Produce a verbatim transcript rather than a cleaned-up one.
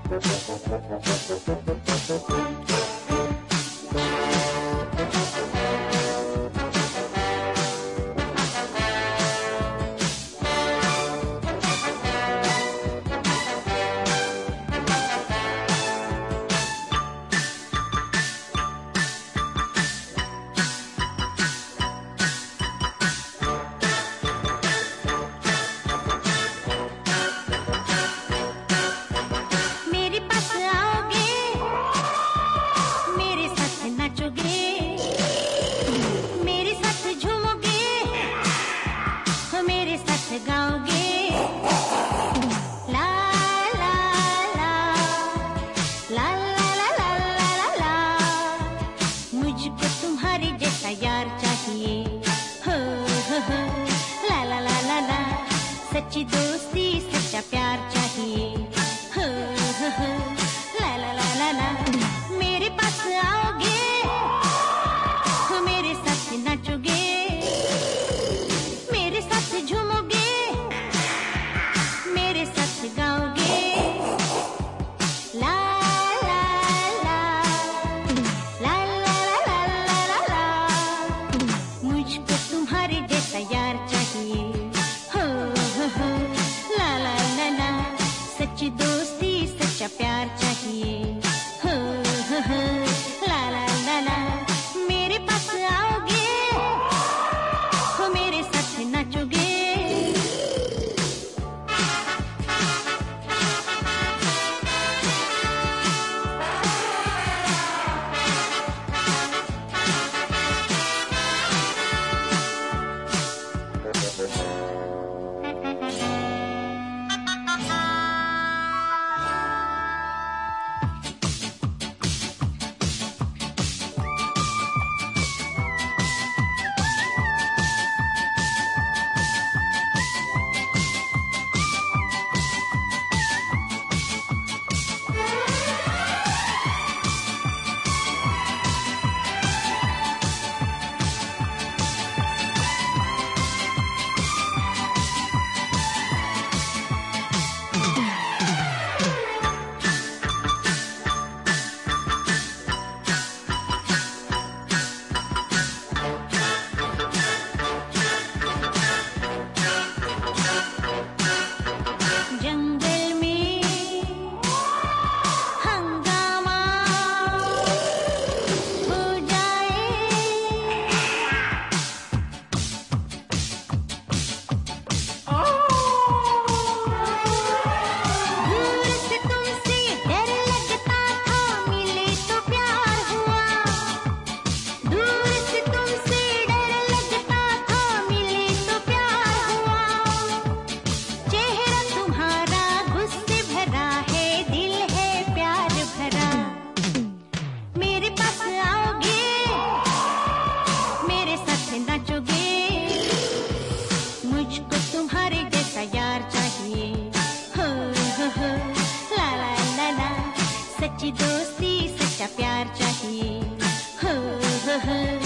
सच्ची दोस्ती सच्चा प्यार चाहिए, हो हो हो ला ला ला ला ला। मेरे पास आओगे, हो मेरे साथ नाचोगे, मेरे साथ झूमोगे, मेरे साथ गाओगे, ला ला ला ला ला ला ला ला ला। मुझको तुम्हारे जैसा यार चाहिए, ला ला ला ला। सच्ची दोस्ती सच्चा प्यार चाहिए, हो हो हो ला ला ला ला। मेरे पास आओगे, हो मेरे साथ नाचोगे। मुझको तुम्हारे जैसा यार चाहिए, हो हो हो ला ला ला ला। सच्ची दोस्ती सच्चा प्यार चाहिए, हो हो हो।